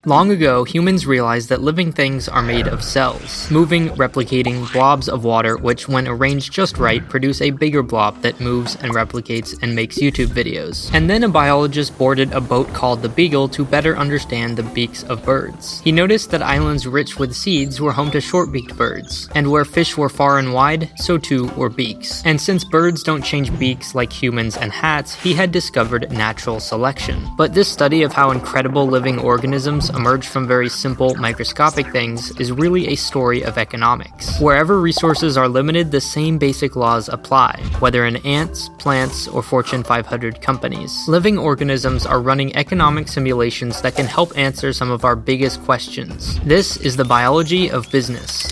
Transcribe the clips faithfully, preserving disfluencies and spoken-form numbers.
Long ago, humans realized that living things are made of cells, moving, replicating blobs of water which, when arranged just right, produce a bigger blob that moves and replicates and makes YouTube videos. And then a biologist boarded a boat called the Beagle to better understand the beaks of birds. He noticed that islands rich with seeds were home to short-beaked birds, and where fish were far and wide, so too were beaks. And since birds don't change beaks like humans and hats, he had discovered natural selection. But this study of how incredible living organisms emerge from very simple, microscopic things is really a story of economics. Wherever resources are limited, the same basic laws apply, whether in ants, plants, or Fortune five hundred companies. Living organisms are running economic simulations that can help answer some of our biggest questions. This is the biology of business.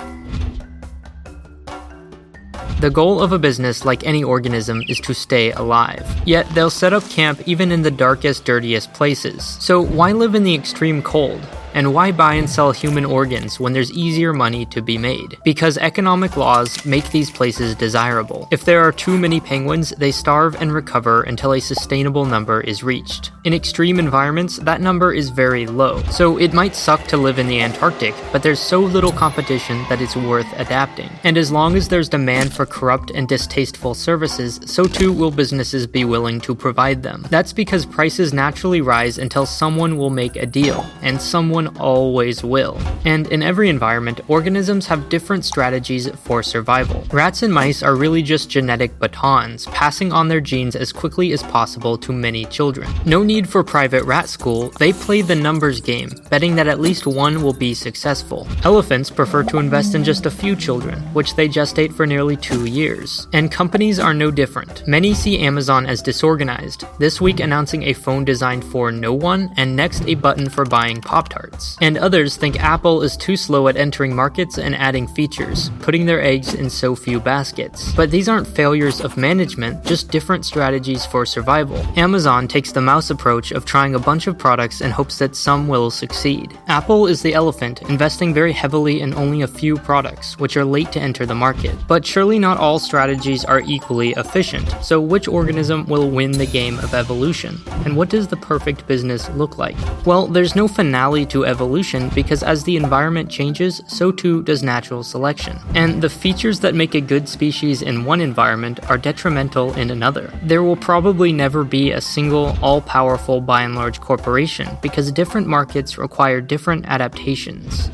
The goal of a business, like any organism, is to stay alive. Yet, they'll set up camp even in the darkest, dirtiest places. So why live in the extreme cold? And why buy and sell human organs when there's easier money to be made? Because economic laws make these places desirable. If there are too many penguins, they starve and recover until a sustainable number is reached. In extreme environments, that number is very low. So it might suck to live in the Antarctic, but there's so little competition that it's worth adapting. And as long as there's demand for corrupt and distasteful services, so too will businesses be willing to provide them. That's because prices naturally rise until someone will make a deal, and someone always will. And in every environment, organisms have different strategies for survival. Rats and mice are really just genetic batons, passing on their genes as quickly as possible to many children. No need for private rat school, they play the numbers game, betting that at least one will be successful. Elephants prefer to invest in just a few children, which they gestate for nearly two years. And companies are no different. Many see Amazon as disorganized, this week announcing a phone designed for no one, and next a button for buying Pop-Tarts. And others think Apple is too slow at entering markets and adding features, putting their eggs in so few baskets. But these aren't failures of management, just different strategies for survival. Amazon takes the mouse approach of trying a bunch of products and hopes that some will succeed. Apple is the elephant, investing very heavily in only a few products, which are late to enter the market. But surely not all strategies are equally efficient, so which organism will win the game of evolution? And what does the perfect business look like? Well, there's no finale to evolution because as the environment changes, so too does natural selection. And the features that make a good species in one environment are detrimental in another. There will probably never be a single, all-powerful by and large corporation because different markets require different adaptations.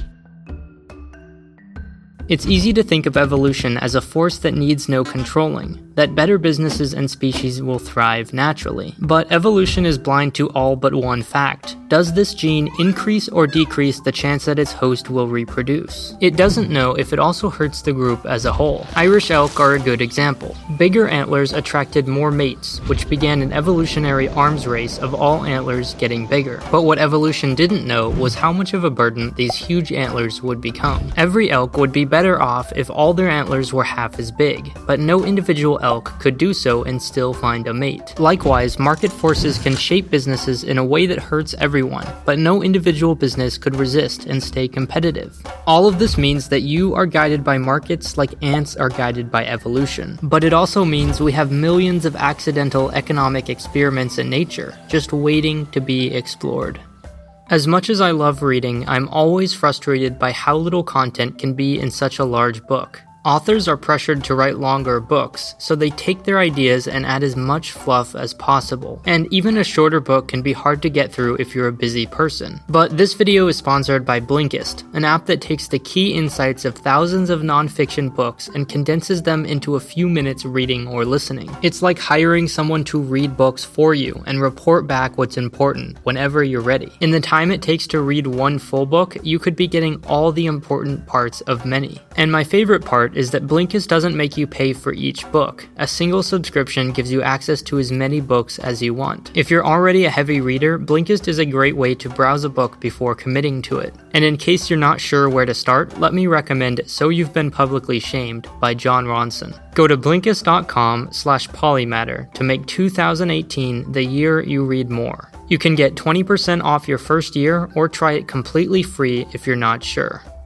It's easy to think of evolution as a force that needs no controlling, that better businesses and species will thrive naturally. But evolution is blind to all but one fact. Does this gene increase or decrease the chance that its host will reproduce? It doesn't know if it also hurts the group as a whole. Irish elk are a good example. Bigger antlers attracted more mates, which began an evolutionary arms race of all antlers getting bigger. But what evolution didn't know was how much of a burden these huge antlers would become. Every elk would be better off if all their antlers were half as big, but no individual elk could do so and still find a mate. Likewise, market forces can shape businesses in a way that hurts everyone, but no individual business could resist and stay competitive. All of this means that you are guided by markets like ants are guided by evolution, but it also means we have millions of accidental economic experiments in nature, just waiting to be explored. As much as I love reading, I'm always frustrated by how little content can be in such a large book. Authors are pressured to write longer books, so they take their ideas and add as much fluff as possible. And even a shorter book can be hard to get through if you're a busy person. But this video is sponsored by Blinkist, an app that takes the key insights of thousands of nonfiction books and condenses them into a few minutes reading or listening. It's like hiring someone to read books for you and report back what's important whenever you're ready. In the time it takes to read one full book, you could be getting all the important parts of many. And my favorite part is that Blinkist doesn't make you pay for each book. A single subscription gives you access to as many books as you want. If you're already a heavy reader, Blinkist is a great way to browse a book before committing to it. And in case you're not sure where to start, let me recommend So You've Been Publicly Shamed by Jon Ronson. Go to Blinkist.com slash polymatter to make two thousand eighteen the year you read more. You can get twenty percent off your first year or try it completely free if you're not sure.